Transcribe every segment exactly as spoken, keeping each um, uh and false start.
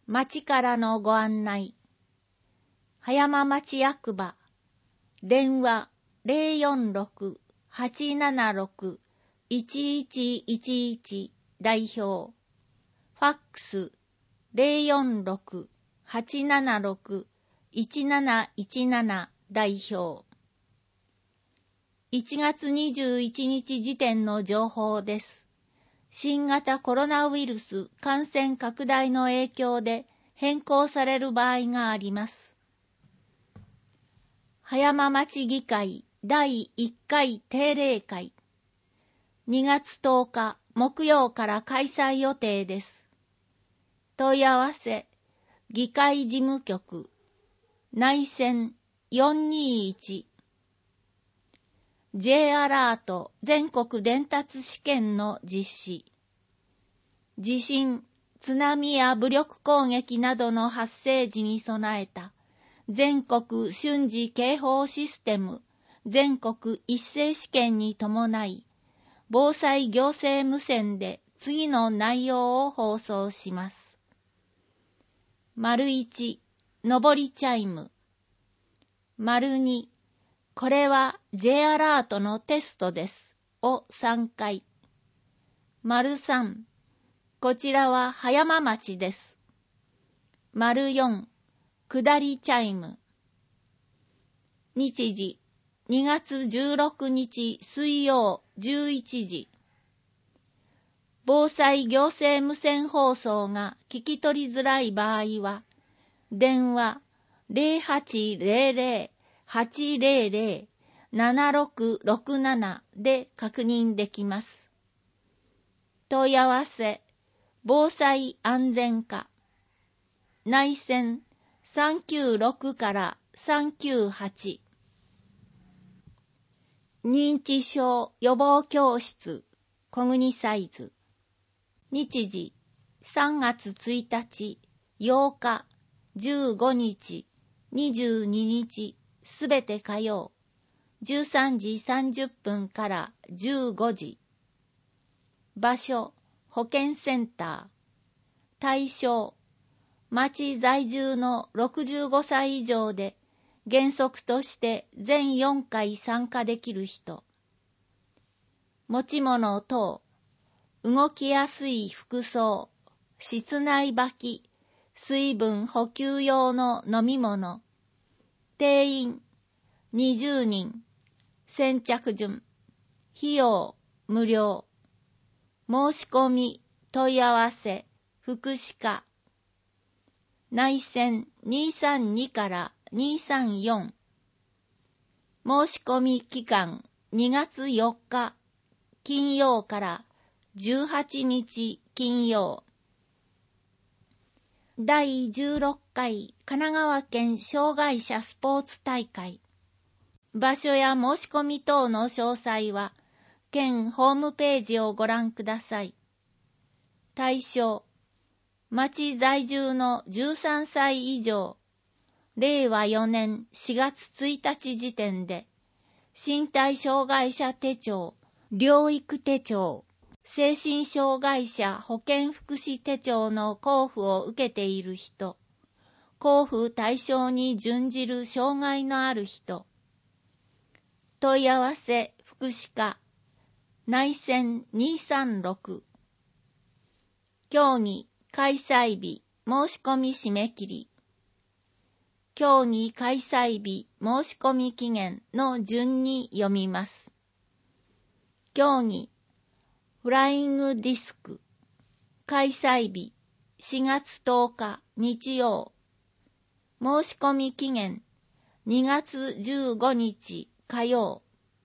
町からのご案内。葉山町役場。電話 ゼロよんろく はちななろく いちいちいちいち 代表。ファックス ゼロよんろく はちななろく いちなないちなな 代表。いちがつにじゅういちにち時点の情報です。新型コロナウイルス感染拡大の影響で変更される場合があります。葉山町議会だいいっかい定例会。にがつとおか木曜から開催予定です。問い合わせ、議会事務局、内線よんにいち。J アラート全国伝達試験の実施。地震、津波や武力攻撃などの発生時に備えた全国瞬時警報システム全国一斉試験に伴い、防災行政無線で次の内容を放送します。丸いち、上りチャイム。丸に、これは J アラートのテストですをさんかい。丸さん、こちらは葉山町です。丸よん、下りチャイム。日時、にがつじゅうろくにち水曜じゅういちじ。防災行政無線放送が聞き取りづらい場合は、電話 ゼロはちゼロゼロ はちゼロゼロ ななろくろくなな で確認できます。問い合わせ、防災安全課。内線さんきゅうろくからさんきゅうはち。認知症予防教室、小国サイズ。日時、さんがつついたち、ようか、じゅうごにち、にじゅうににち、すべて火曜、じゅうさんじさんじゅっぷんからじゅうごじ。場所、保健センター。対象、町在住のろくじゅうごさい以上で、原則として全よんかい参加できる人。持ち物等、動きやすい服装、室内履き、水分補給用の飲み物。定員にじゅうにん。先着順。費用無料。申し込み、問い合わせ、福祉課。内線にさんにからにさんよん。申し込み期間にがつよっか金曜からじゅうはちにち金曜。だいじゅうろっかい神奈川県障害者スポーツ大会。場所や申し込み等の詳細は県ホームページをご覧ください。対象、町在住のじゅうさんさい以上、れいわよねんしがつついたち時点で、身体障害者手帳、療育手帳、精神障害者保健福祉手帳の交付を受けている人、交付対象に準じる障害のある人、問い合わせ福祉課、内線にさんろく。競技開催日申し込み締め切り。競技開催日申し込み期限の順に読みます。競技フライングディスク開催日しがつとおか日曜。申し込み期限にがつじゅうごにち火曜。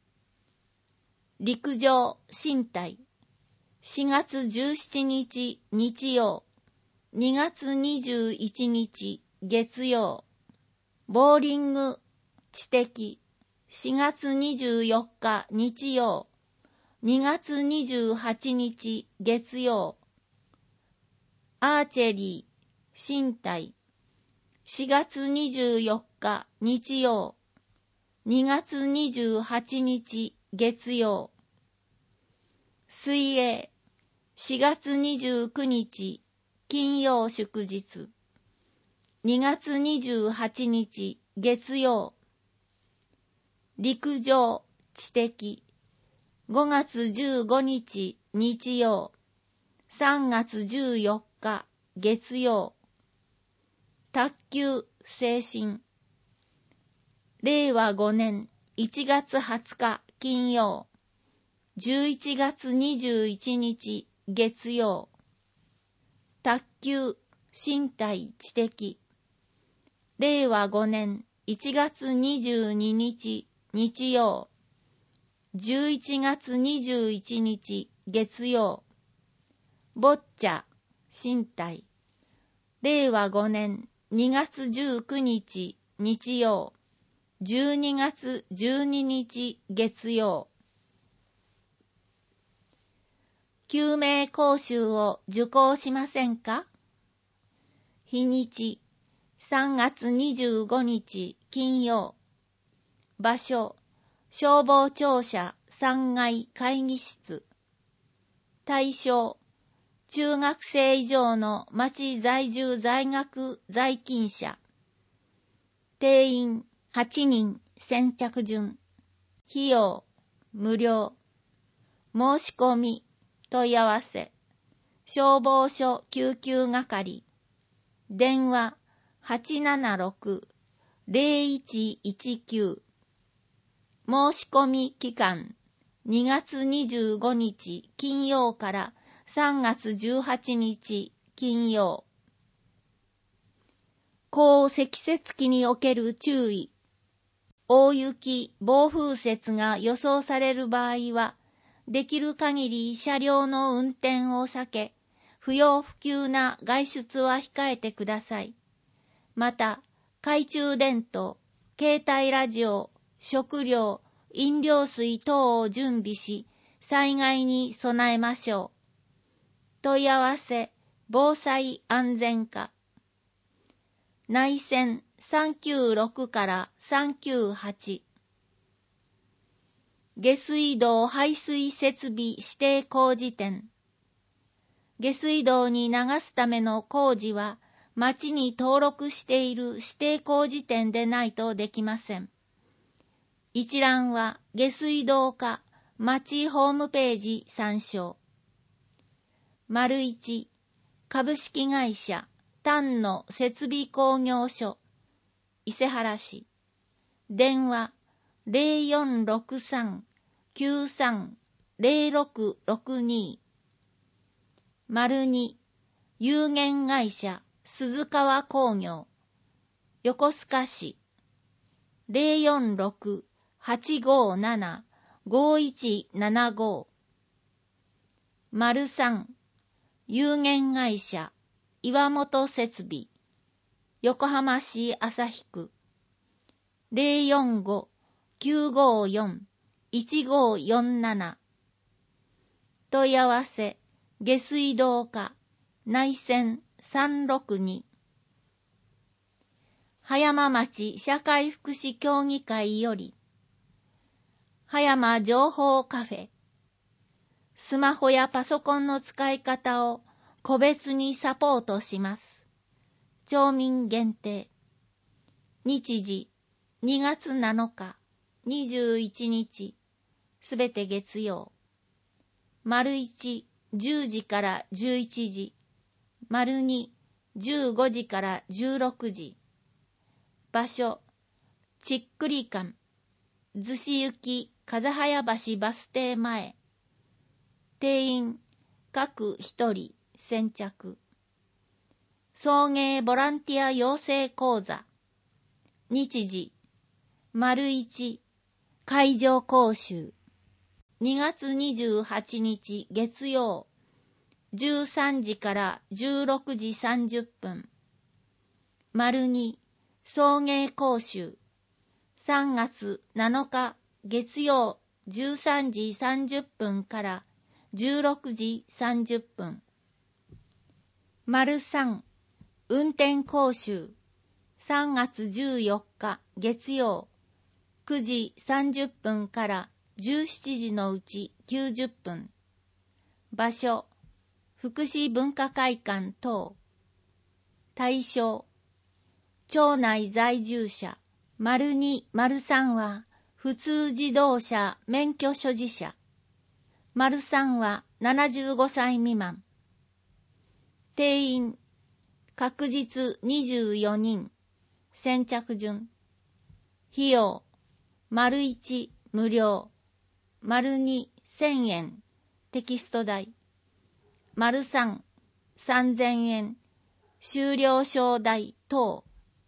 陸上身体しがつじゅうしちにち日曜。にがつにじゅういちにち月曜。ボーリング知的しがつにじゅうよっか日曜。にがつにじゅうはちにち月曜。アーチェリー身体しがつにじゅうよっか日曜。にがつにじゅうはちにち月曜。水泳しがつにじゅうくにち金曜祝日。 にがつにじゅうはちにち月曜。陸上知的。ごがつじゅうごにち日曜。さんがつじゅうよっか月曜。卓球精神。れいわごねんいちがつはつか金曜。じゅういちがつにじゅういちにち月曜。卓球身体知的。れいわごねんいちがつにじゅうににち日曜。じゅういちがつにじゅういちにち月曜。ボッチャ身体。れいわごねんにがつじゅうくにち日曜。じゅうにがつじゅうににち月曜。救命講習を受講しませんか？日にちさんがつにじゅうごにち金曜。場所消防庁舎さんがい会議室。対象中学生以上の町在住在学在勤者。定員はちにん先着順。費用無料。申し込み問い合わせ消防署救急係。電話 はちななろく ぜろいちいちきゅう。申し込み期間にがつにじゅうごにち金曜からさんがつじゅうはちにち金曜。降積雪期における注意。大雪、暴風雪が予想される場合は、できる限り車両の運転を避け、不要不急な外出は控えてください。また、懐中電灯、携帯ラジオ、食料、飲料水等を準備し、災害に備えましょう。問い合わせ、防災安全課。内線さんきゅうろくからさんきゅうはち。下水道排水設備指定工事店。下水道に流すための工事は、町に登録している指定工事店でないとできません。一覧は下水道課町ホームページ参照。丸一、株式会社丹野設備工業所伊勢原市。電話 ぜろよんろくさん きゅうさん ぜろろくろくに。丸二、有限会社鈴川工業横須賀市。ぜろよんろく はちごなな ごいちななご。丸三、有限会社岩本設備横浜市旭区。ぜろよんご きゅうごよん いちごよんなな。問い合わせ下水道課内線さんろくに。葉山町社会福祉協議会より葉山情報カフェ。スマホやパソコンの使い方を個別にサポートします。町民限定。日時にがつなのかにじゅういちにちすべて月曜。丸一、じゅうじからじゅういちじ。丸二、じゅうごじからじゅうろくじ。場所、ちっくり館、逗子行き風早橋バス停前。定員、各一人、先着。送迎ボランティア養成講座。日時、丸一、会場講習。にがつにじゅうはちにち月曜。じゅうさんじからじゅうろくじさんじゅっぷん。丸二、送迎講習。さんがつなのか月曜じゅうさんじさんじゅっぷんからじゅうろくじさんじゅっぷん。丸三、運転講習。さんがつじゅうよっか月曜くじさんじゅっぷんからじゅうしちじのうちきゅうじゅっぷん。場所、福祉文化会館等。対象、 町内在住者。丸に、丸三は、普通自動車免許所持者。丸三はななじゅうごさい未満。定員、確実にじゅうよにん。先着順。費用、丸一、無料。丸二、せんえん。テキスト代。丸三、さんぜんえん。修了証代等。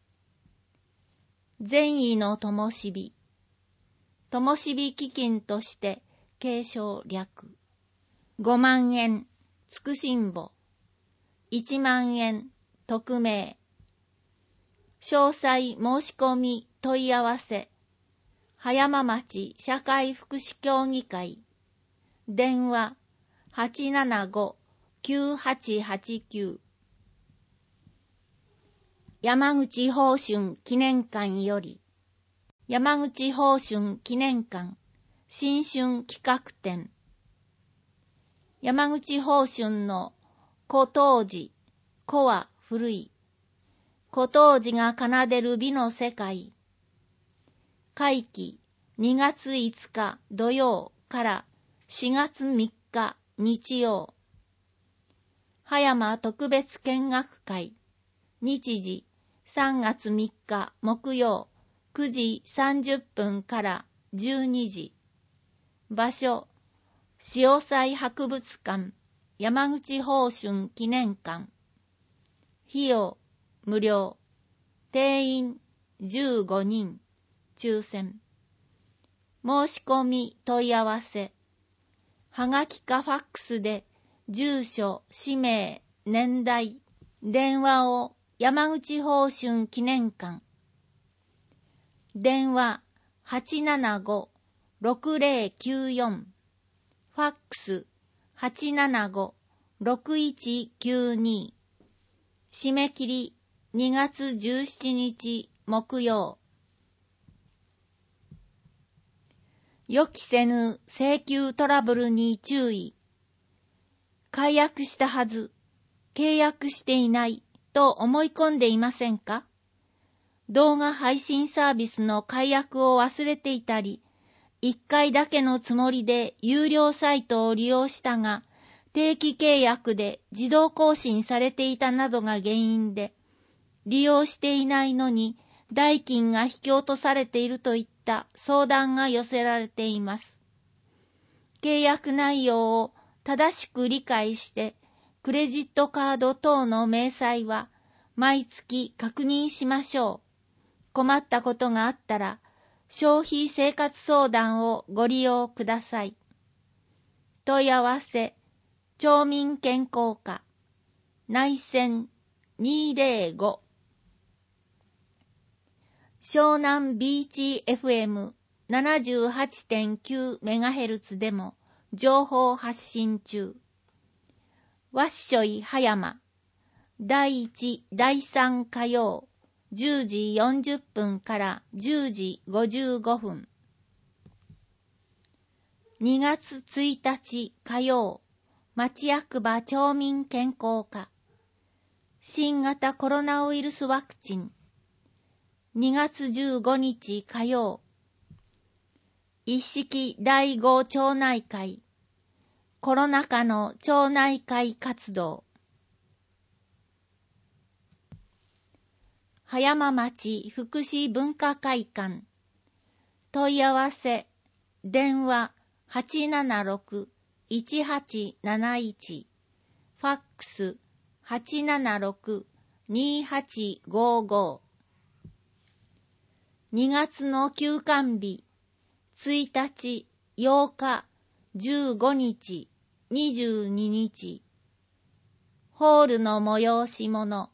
善意の灯火。灯火基金として継承略。ごまんえん、つくしんぼ。いちまんえん、匿名。詳細申し込み問い合わせ。葉山町社会福祉協議会。電話 はちななご きゅうはちはちきゅう。山口芳春記念館より、山口芳春記念館新春企画展。山口芳春の古陶磁、古は古い。古陶磁が奏でる美の世界。会期にがついつか土曜からしがつみっか日曜。葉山特別見学会。日時さんがつみっか木曜くじさんじゅっぷんからじゅうにじ。場所、潮祭博物館山口芳春記念館。費用、無料。定員じゅうごにん。抽選。申し込み問い合わせ。はがきかファックスで住所、氏名、年代、電話を山口芳春記念館。電話 はちななご ろくぜろきゅうよん。ファックス はちななご ろくいちきゅうに。締め切りにがつじゅうしちにち木曜。予期せぬ請求トラブルに注意。解約したはず、契約していないと思い込んでいませんか？動画配信サービスの解約を忘れていたり、いっかいだけのつもりで有料サイトを利用したが、定期契約で自動更新されていたなどが原因で、利用していないのに代金が引き落とされているといった相談が寄せられています。契約内容を正しく理解して、クレジットカード等の明細は毎月確認しましょう。困ったことがあったら、消費生活相談をご利用ください。問い合わせ、町民健康課、内線にーぜろご。湘南ビーチ エフエムななじゅうはちてんきゅうメガヘルツ でも情報発信中。わっしょい葉山、だいいち、だいさん火曜、じゅうじよんじゅっぷんからじゅうじごじゅうごふん。にがつついたち火曜、町役場町民健康課。新型コロナウイルスワクチン。にがつじゅうごにち火曜、一式だいご町内会。コロナ禍の町内会活動。葉山町福祉文化会館。問い合わせ、電話 はちななろく いちはちなないち。ファックス はちななろく にはちごご。にがつの休館日、ついたち、ようか、じゅうごにち、にじゅうににち。ホールの催し物。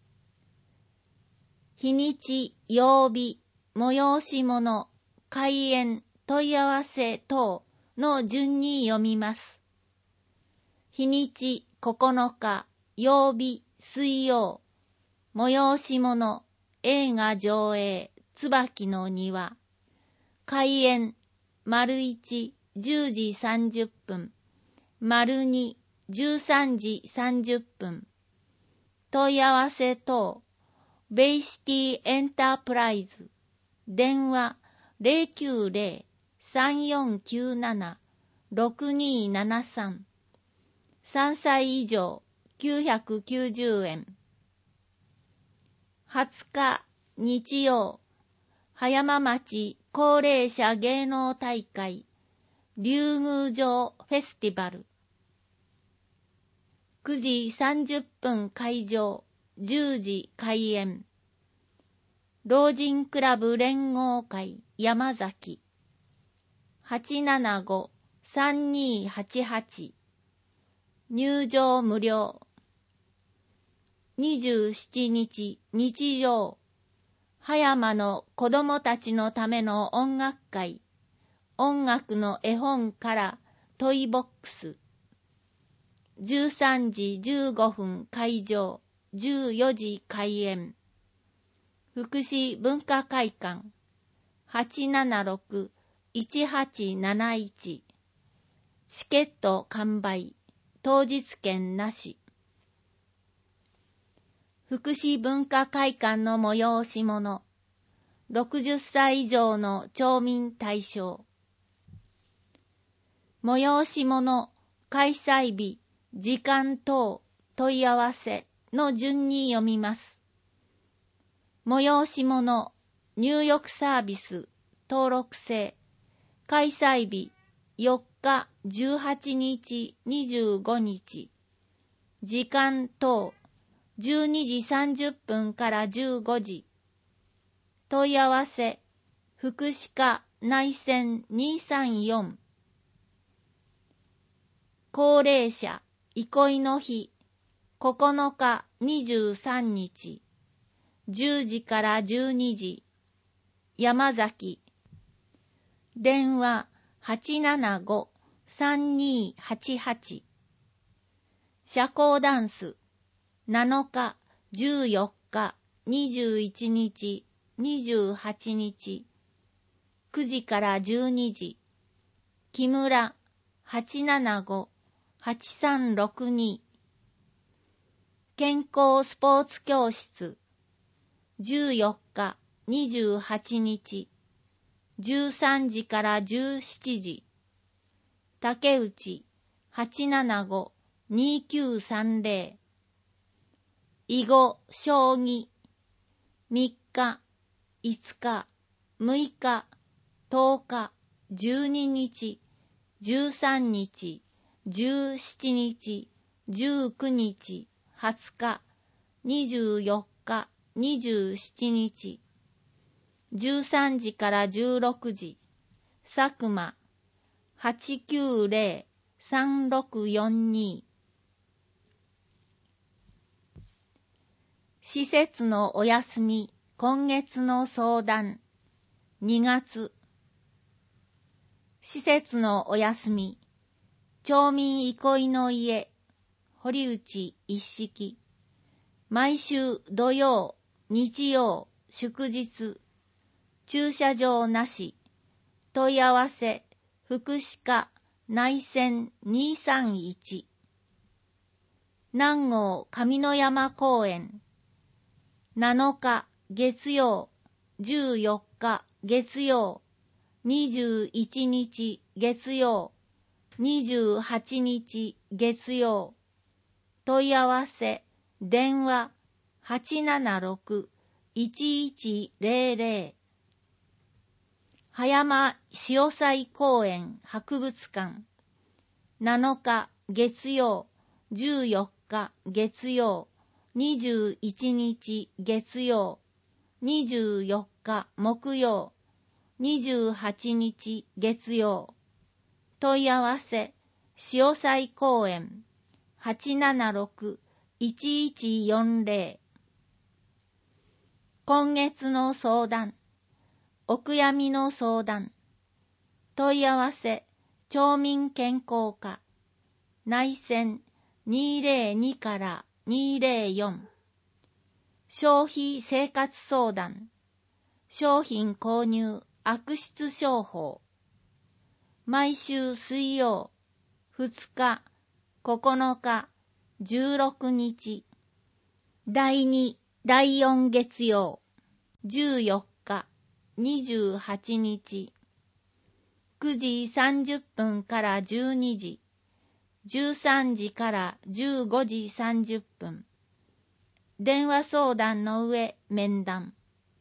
日にち、曜日、催し物、開演、問い合わせ等の順に読みます。日にちここのか、曜日、水曜。催し物、映画上映、椿の庭。開演、丸一、じゅうじさんじゅっぷん。丸二、じゅうさんじさんじゅっぷん。問い合わせ等、 ベイシティエンタープライズ、電話 ゼロきゅうゼロ さんよんきゅうなな ろくにーななさん、さんさい以上きゅうひゃくきゅうじゅうえん。はつか日曜、葉山町高齢者芸能大会竜宮城フェスティバル、くじさんじゅっぷん開場、じゅうじ開演。老人クラブ連合会山崎 はちななご さんにーはちはち、入場無料。にじゅうしちにち日曜、葉山の子どもたちのための音楽会、音楽の絵本からトイボックス、じゅうさんじじゅうごふん開場、じゅうよじ開演。福祉文化会館 はちななろく いちはちなないち、チケット完売、当日券なし。福祉文化会館の催し物、ろくじゅっさい以上の町民対象。催し物、開催日、時間等、問い合わせの順に読みます。催し物、入浴サービス、登録制。開催日、よっか、じゅうはちにち、にじゅうごにち。時間等、じゅうにじさんじゅっぷんからじゅうごじ。問い合わせ、福祉課内線にさんよん。高齢者、憩いの日、ここのかにじゅうさんにち。じゅうじからじゅうにじ、山崎。電話 はちななご さんにーはちはち。社交ダンス、なのか、じゅうよっか、にじゅういちにち、にじゅうはちにち、くじからじゅうにじ。木村 はちななご はちさんろくに。健康スポーツ教室、じゅうよっか、にじゅうはちにち、じゅうさんじからじゅうしちじ。竹内 はちななご にきゅうさんぜろ。囲碁将棋、みっか、いつか、むいか、とおか、じゅうににち、じゅうさんにち、じゅうしちにち、じゅうくにち、はつか、にじゅうよっか、にじゅうしちにち、じゅうさんじからじゅうろくじ、佐久間 はちきゅうゼロ さんろくよんに。施設のお休み、今月の相談、にがつ。施設のお休み、町民憩いの家、堀内一式。毎週土曜、日曜、祝日、駐車場なし。問い合わせ、福祉課内線にさんいち。南郷上野山公園、なのか月曜、じゅうよっか月曜、にじゅういちにち月曜、にじゅうはちにち月曜。問い合わせ、電話 はちななろく いちいちゼロゼロ。葉山潮祭公園博物館、なのか月曜、じゅうよっか月曜、にじゅういちにち月曜、にじゅうよっか木曜、にじゅうはちにち月曜。問い合わせ、潮祭公園 はちななろく いちいちよんゼロ。今月の相談、お悔やみの相談。問い合わせ、町民健康課内線にーぜろにからにーぜろよん。消費生活相談、商品購入悪質商法。毎週水曜、ふつか、ここのか、じゅうろくにち。だいにだいよん月曜、じゅうよっか、にじゅうはちにち、くじさんじゅっぷんからじゅうにじ、じゅうさんじからじゅうごじさんじゅっぷん、電話相談の上面談。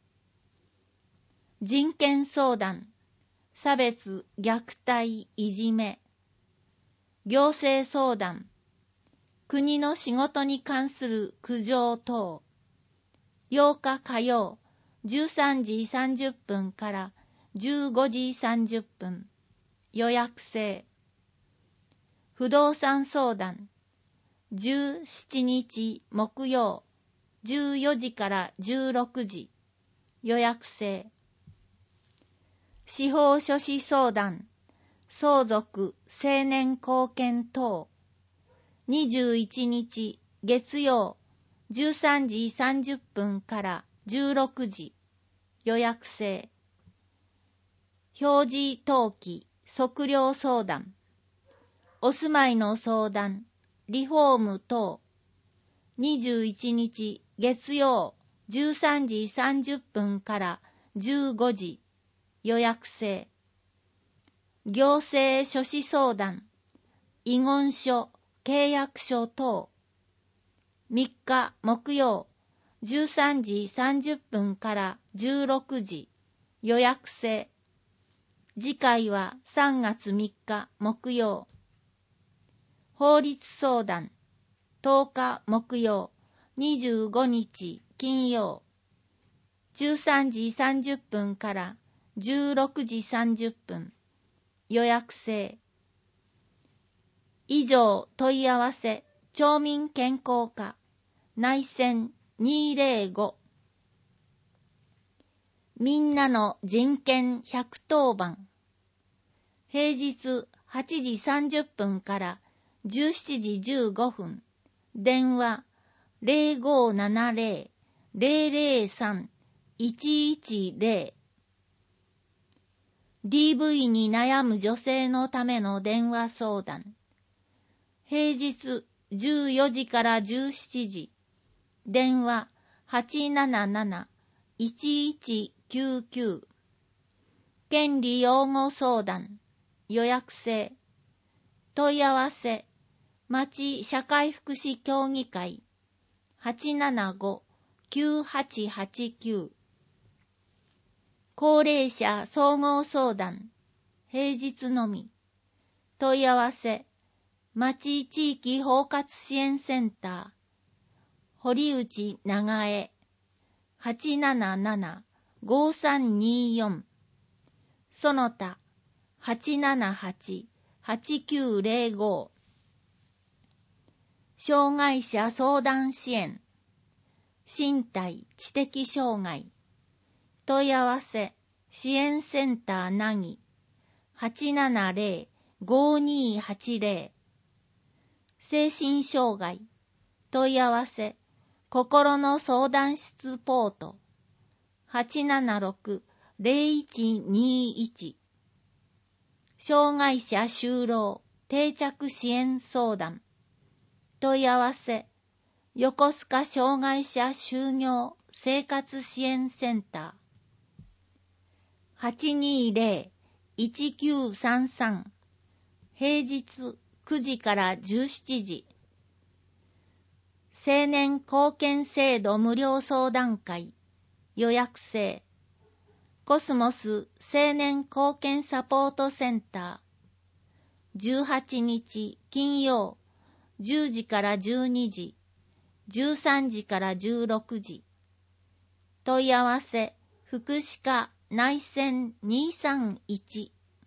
人権相談、差別、虐待、いじめ。行政相談、国の仕事に関する苦情等。ようか火曜、じゅうさんじさんじゅっぷんからじゅうごじさんじゅっぷん、予約制。不動産相談、じゅうしちにち木曜、じゅうよじからじゅうろくじ、予約制。司法書士相談、相続、成年後見等。にじゅういちにち月曜、じゅうさんじさんじゅっぷんからじゅうろくじ、予約制。表示登記、測量相談。お住まいの相談、リフォーム等。にじゅういちにち月曜、じゅうさんじさんじゅっぷんからじゅうごじ、予約制。行政書士相談、遺言書、契約書等。みっか木曜、じゅうさんじさんじゅっぷんからじゅうろくじ、予約制。次回はさんがつみっか木曜。法律相談、とおか木曜、にじゅうごにち金曜。じゅうさんじさんじゅっぷんからじゅうろくじさんじゅっぷん、予約制。以上問い合わせ、町民健康課、内線にーぜろご。みんなの人権ひゃくとおばん。平日はちじさんじゅっぷんからじゅうしちじじゅうごふん、電話 ゼロごーななゼロ ゼロゼロさん いちいちゼロ。ディーブイ に悩む女性のための電話相談。平日じゅうよじからじゅうしちじ、電話 はちなななな いちいちきゅうきゅう。権利擁護相談、予約制。問い合わせ、町社会福祉協議会 はちななご きゅうはちはちきゅう。高齢者総合相談、平日のみ。問い合わせ、町地域包括支援センター、堀内長江 はちなななな ごさんによん。その他 はちななはち はちきゅうゼロご。障害者相談支援、身体知的障害。問い合わせ、支援センターなぎ はちななゼロ ごにはちゼロ。精神障害。問い合わせ、心の相談室ポート はちななろく ゼロいちにいち。障害者就労定着支援相談。問い合わせ、横須賀障害者就業生活支援センター はちにゼロ いちきゅうさんさん。平日くじからじゅうしちじ。青年貢献制度無料相談会、予約制。コスモス青年貢献サポートセンター、じゅうはちにち金曜、じゅうじからじゅうにじ、じゅうさんじからじゅうろくじ。問い合わせ、福祉課内線にさんいち。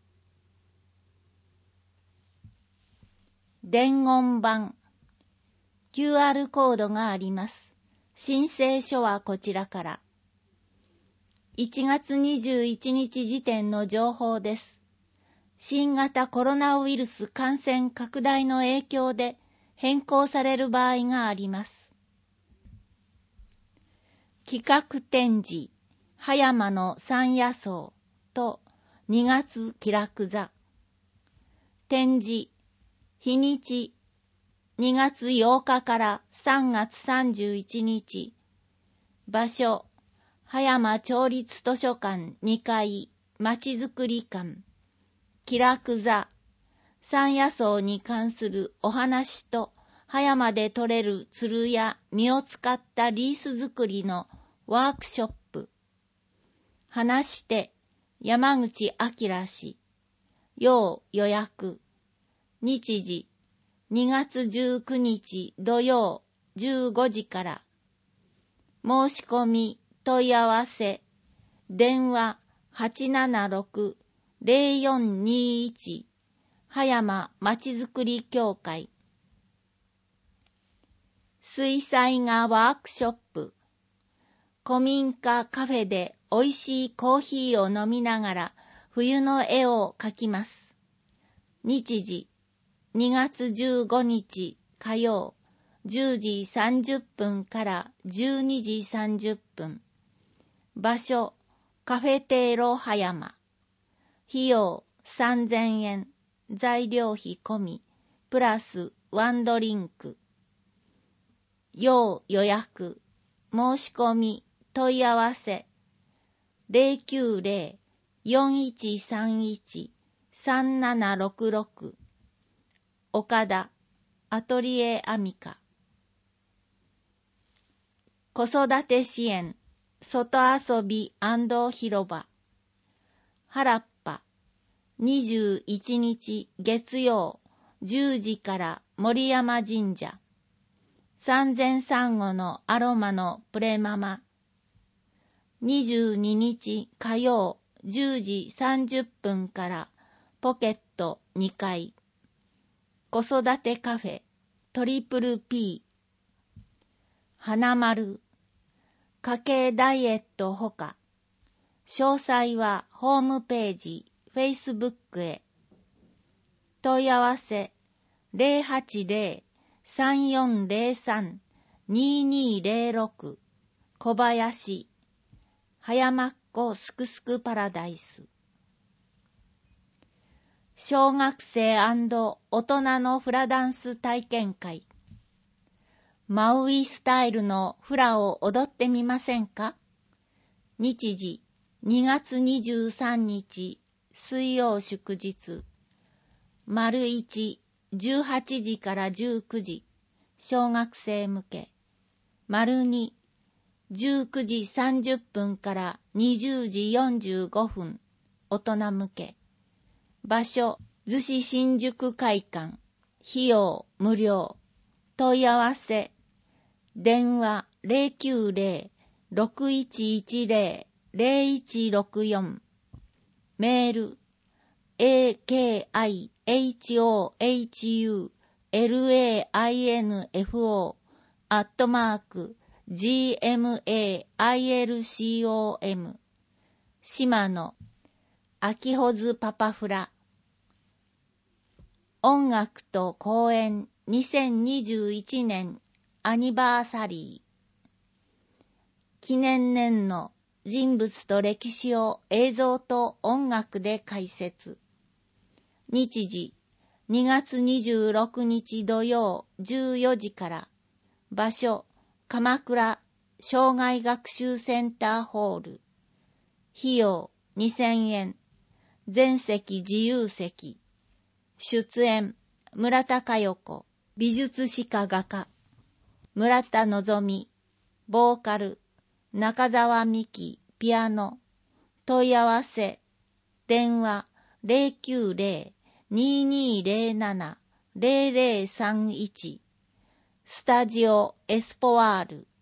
伝言板。キューアール コードがあります。申請書はこちらから。いちがつにじゅういちにち時点の情報です。新型コロナウイルス感染拡大の影響で変更される場合があります。企画展示、葉山の山野草とにがつ気楽座。展示、日にち、にがつようかからさんがつさんじゅういちにち、 場所、葉山町立図書館にかい、まちづくり館。気楽座、山野草に関するお話と、葉山で採れるつるや実を使ったリース作りのワークショップ。話して、山口明氏。要予約。日時、にがつじゅうくにち土曜じゅうごじから。申し込み、問い合わせ。電話 はちななろく ゼロよんにいち 葉山まちづくり協会。水彩画ワークショップ。古民家カフェで美味しいコーヒーを飲みながら冬の絵を描きます。日時、にがつじゅうごにち火曜、じゅうじさんじゅっぷんからじゅうにじさんじゅっぷん。場所、カフェテーロ葉山。費用さんぜんえん、材料費込み、プラスワンドリンク。要予約、申し込み、問い合わせ、ゼロきゅうゼロ よんいちさんいち さんななろくろく。岡田、アトリエアミカ。子育て支援、外遊び広場。原っぱ、にじゅういちにち月曜、じゅうじから森山神社。三千珊瑚のアロマのプレママ。にじゅうににち火曜、じゅうじさんじゅっぷんからポケットにかい。子育てカフェトリプル P。花丸。家計ダイエットほか。詳細はホームページ、Facebook へ。問い合わせゼロはちゼロ さんよんゼロさん ににゼロろく。小林。葉山っ子すくすくパラダイス。小学生&大人のフラダンス体験会。マウイスタイルのフラを踊ってみませんか？日時、にがつにじゅうさんにち、水曜祝日。丸一、じゅうはちじからじゅうくじ、小学生向け。丸二、じゅうくじさんじゅっぷんからにじゅうじよんじゅうごふん、大人向け。場所、逗子新宿会館。費用無料。問い合わせ。電話ゼロきゅうゼロ ろくいちいちゼロ ゼロいちろくよん。メール エーケーアイエイチオーエイチユーエルエーアイエヌエフオー アットマーク ジーエムエーアイエルシーオーエム 島野秋穂津パパフラ。音楽と公演にせんにじゅういちねんアニバーサリー。記念年の人物と歴史を映像と音楽で解説。日時、にがつにじゅうろくにち土曜じゅうよじから。場所、鎌倉障害学習センターホール。費用にせんえん。全席自由席。出演、村田佳代子、美術史家画家。村田のぞみ、ボーカル。中澤美希、ピアノ。問い合わせ。電話ゼロきゅうゼロ ににゼロなな ゼロゼロさんいち。スタジオエスポワール。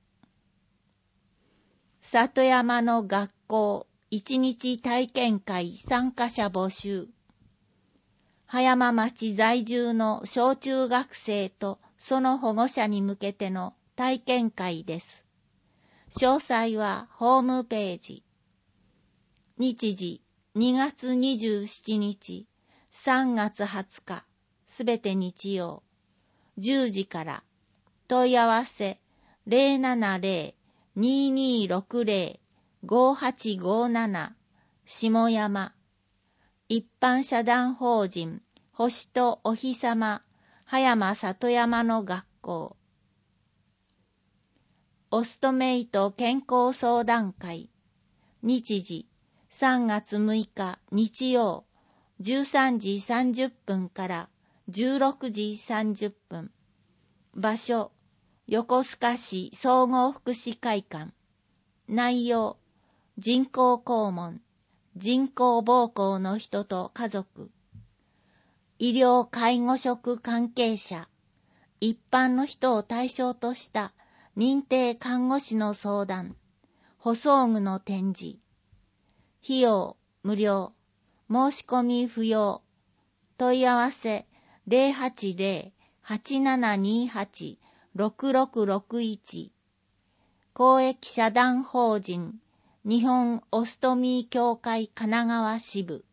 里山の学校一日体験会参加者募集。葉山町在住の小中学生とその保護者に向けての体験会です。詳細はホームページ。日時、にがつにじゅうしちにち、さんがつはつか、すべて日曜、じゅうじから。問い合わせゼロななゼロ ににろくゼロ ごはちごなな。下山。一般社団法人星とお日様葉山里山の学校。 オストメイト健康相談会。日時さんがつむいか日曜じゅうさんじさんじゅっぷんからじゅうろくじさんじゅっぷん。場所横須賀市総合福祉会館。内容人工肛門、人工膀胱の人と家族、医療介護職関係者、一般の人を対象とした認定看護師の相談、補装具の展示。費用無料、申し込み不要。問い合わせ ゼロはちゼロ はちななにはち ろくろくろくいち。公益社団法人日本オストミー協会神奈川支部。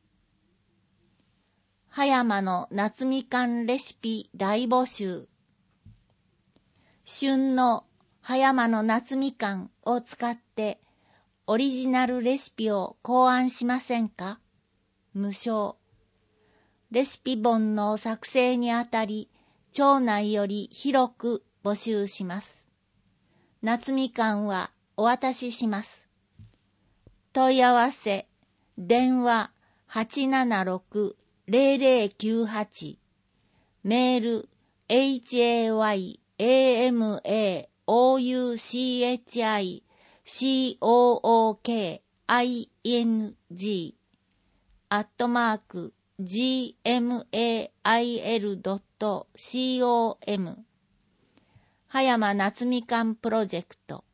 葉山の夏みかんレシピ大募集。旬の葉山の夏みかんを使ってオリジナルレシピを考案しませんか？無償。レシピ本の作成にあたり、町内より広く募集します。夏みかんはお渡しします。問い合わせ、電話 はちななろく ゼロゼロきゅうはち、メール エイチエーワイエーエムエーオーユーシーエイチアイシーオーオーケーアイエヌジー アットマーク ジーエムエーアイエルドットコム 葉山夏みかんプロジェクト。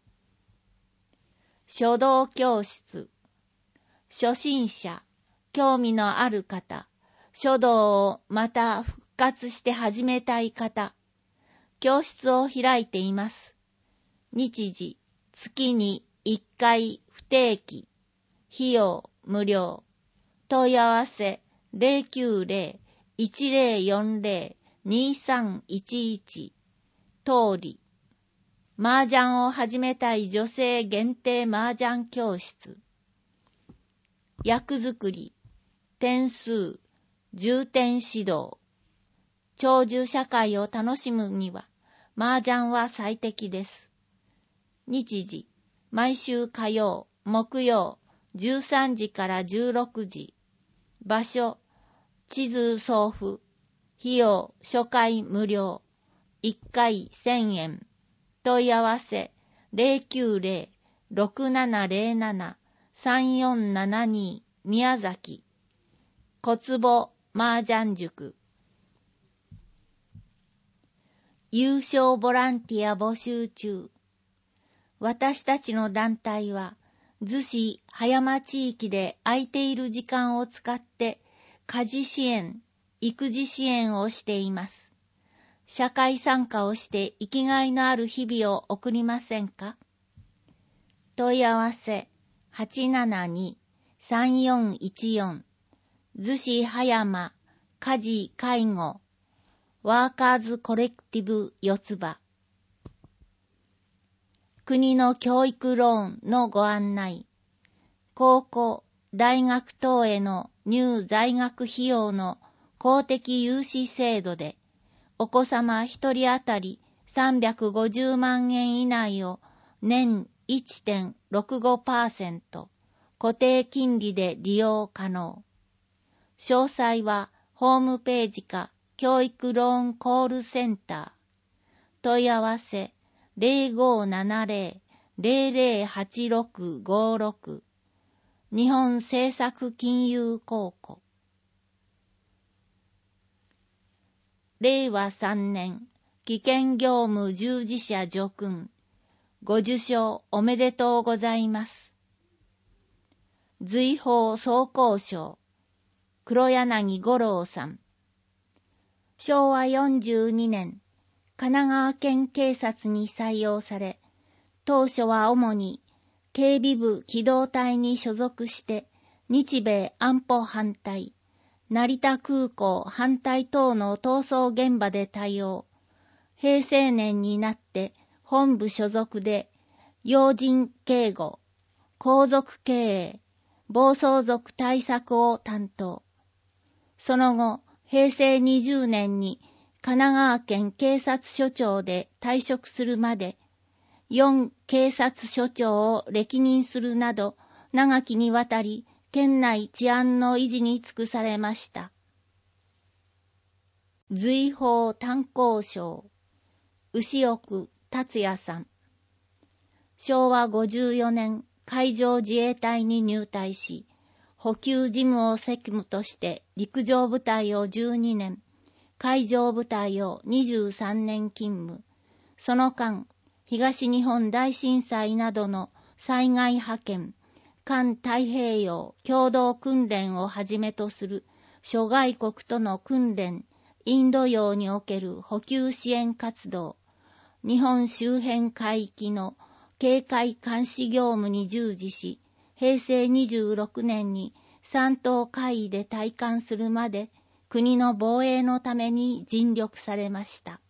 書道教室。初心者、興味のある方、書道をまた復活して始めたい方、教室を開いています。日時、月にいっかい不定期、費用無料。問い合わせ ゼロきゅうゼロ いちゼロよんゼロ にさんいちいち。通り。麻雀を始めたい女性限定麻雀教室。役作り、点数、重点指導。長寿社会を楽しむには、麻雀は最適です。日時、毎週火曜、木曜、じゅうさんじからじゅうろくじ。場所、地図送付。費用、初回無料。いっかいせんえん。問い合わせ、ゼロきゅうゼロ ろくななゼロなな さんよんななに 宮崎。小坪麻雀塾。優勝ボランティア募集中。私たちの団体は、逗子葉山地域で空いている時間を使って、家事支援、育児支援をしています。社会参加をして生きがいのある日々を送りませんか？問い合わせ はちななに さんよんいちよん。逗子葉山家事介護ワーカーズコレクティブ四つ葉。国の教育ローンのご案内。高校、大学等への入在学費用の公的融資制度で、お子様一人当たりさんびゃくごじゅうまんえん以内を年 いってんろくごパーセント 固定金利で利用可能。詳細はホームページか教育ローンコールセンター。問い合わせ ゼロごななゼロ ゼロゼロはちろくごろく。日本政策金融公庫。れいわさんねん、危険業務従事者叙勲。ご受賞おめでとうございます。随宝総工賞。黒柳五郎さん。しょうわよんじゅうにねん、神奈川県警察に採用され、当初は主に警備部機動隊に所属して日米安保反対、成田空港反対等の闘争現場で対応。平成年になって本部所属で要人警護、皇族経営、暴走族対策を担当。その後、平成にじゅうねんに神奈川県警察署長で退職するまで、 よん警察署長を歴任するなど、長きにわたり県内治安の維持に尽くされました。随宝炭鉱商、牛奥達也さん。しょうわごじゅうよねん、海上自衛隊に入隊し、補給事務を責務として陸上部隊をじゅうにねん、海上部隊をにじゅうさんねん勤務。その間、東日本大震災などの災害派遣、環太平洋共同訓練をはじめとする諸外国との訓練、インド洋における補給支援活動、日本周辺海域の警戒監視業務に従事し、へいせいにじゅうろくねんに三島海尉で退官するまで国の防衛のために尽力されました。